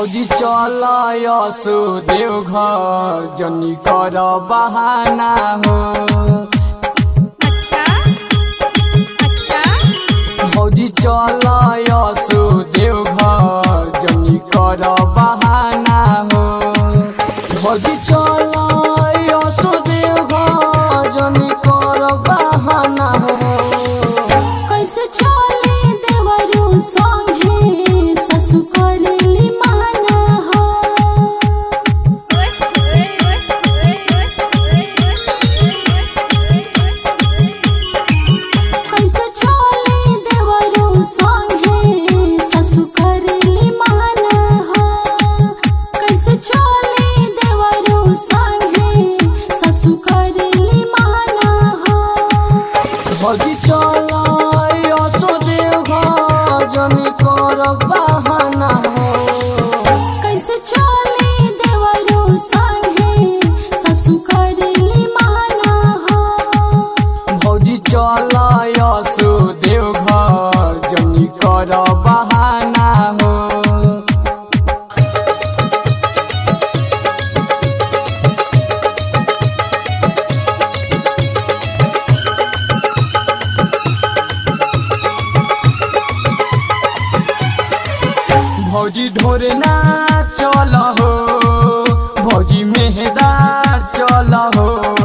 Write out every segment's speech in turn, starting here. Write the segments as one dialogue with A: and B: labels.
A: भौजी चल यसो देवघर जनी कर बहाना हो। भौजी चल यसो देवघर जनी कर बहाना हो। भौजी चल यसो देवघर जनी कर बहाना हो।
B: कैसे चले देवरू संगे ससु करेली माना हो। कैसे चले देवरू संगे ससु करेली माना हो। कैसे चले देवरू संगे ससु करेली माना हो।
A: भौजी चल जनी कर बहाना हो।
B: कैसे चले देवरू संगे ससु करेली माना हो।
A: भौजी चल यसो देवघर जनी कर बहाना हो। भौजी ढोरना चल हो। भौजी मेहदार चल हो।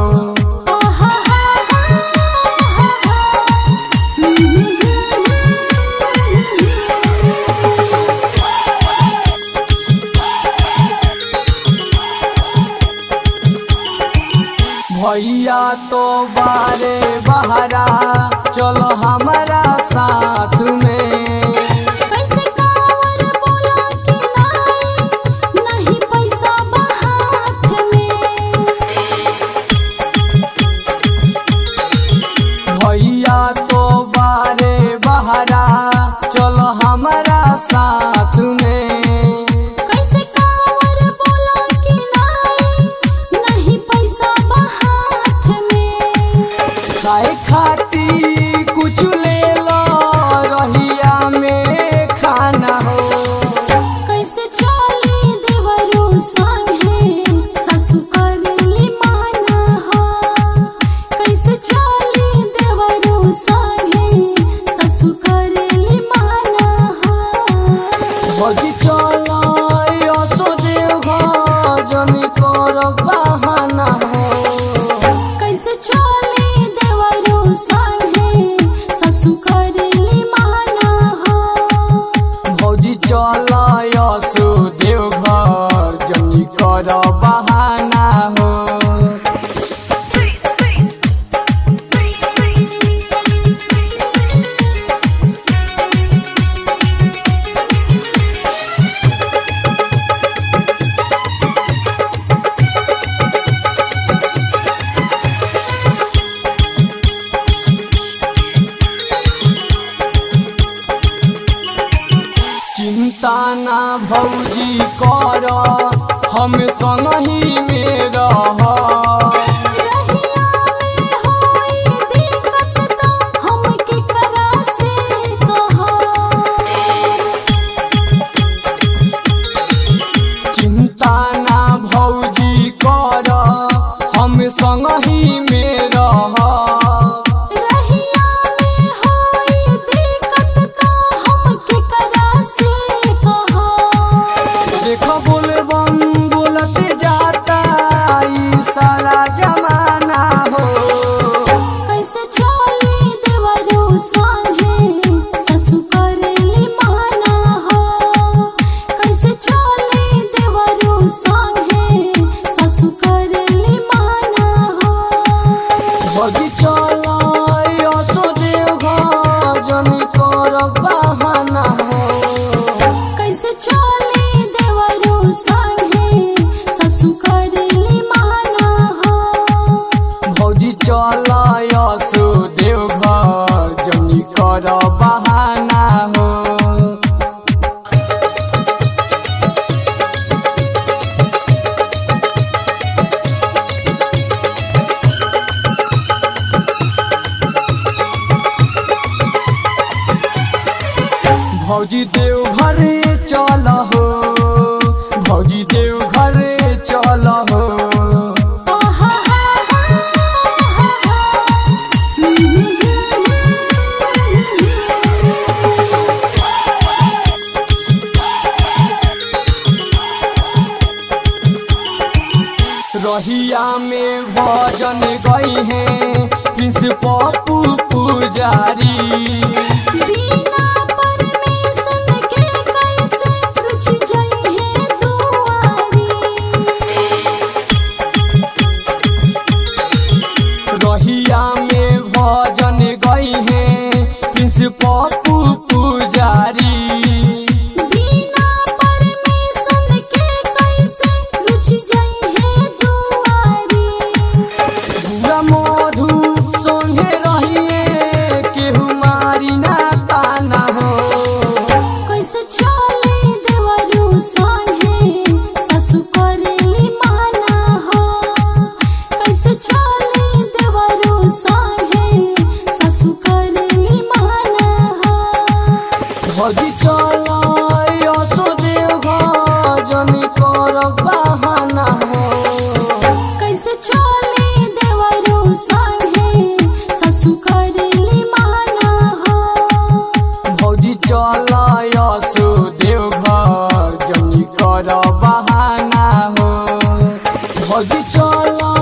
A: भैया तो बारे बहरा चलो हमारा साथ में। भैया तो बारे बहरा चलो हमारा साथ में।
B: कैसे कांवर बोला कि नहीं पैसा हाथ में।
A: खाए खाती कुछ ले लो रहिया में खाना हो।
B: कैसे चले देवरू संगे ससु करेली माना हो। कैसे चले देवरू संगे ससु करेली माना हो।
A: भौजी चल यसो देवघर जनी कर बहाना हो।
B: कैसे चले देवरू संगे ससु करेली माना हो।
A: भौजी चल यसो देवघर जनी कर बहाना हो। चिंता ना भौजी कर हम संग ही में रह।
B: रहिया में होई दिक्कत तो हमके करा से कहा।
A: चिंता ना भौजी कर हम संग ही में रह।
B: रहिया में होई दिक्कत तो हमके करा से कहा।
A: देखो बोलबम बोलते जाता ई सारा जमाना हो।
B: कैसे चले देवरू संगे ससु करेली माना हो। कैसे चले देवरू संगे ससु करेली माना हो।
A: भौजी चल यसो देवघर जनी कर बहाना हो।
B: कैसे चले देवरू संगे ससु करेली माना हो।
A: भौजी चल यसो देवघर जनी कर बहाना हो। भौजी देवघर चल हो। पप्पू पुजारी।
B: बिना परमिशन के कैसे रुच जइहे दुआरी।
A: रहिया में भजन गई है प्रिंस पप्पू पुजारी।
B: बिना परमिशन के कैसे रुच जइहे दुआरी।
A: बुआ मधु संगे रहिए केहू मारी ना ताना हो।
B: कैसे चले देवरू संगे सासु करेली माना हो। कैसे चले देवरू संगे सासु करेली माना हो।
A: भौजी चला असो देवघर जनी कर बहाना हो।
B: कैसे चले देवरू संगे सासु करेली माना हो।
A: भौजी चला असो देवघर जनी कर बहाना हो। भौजी चला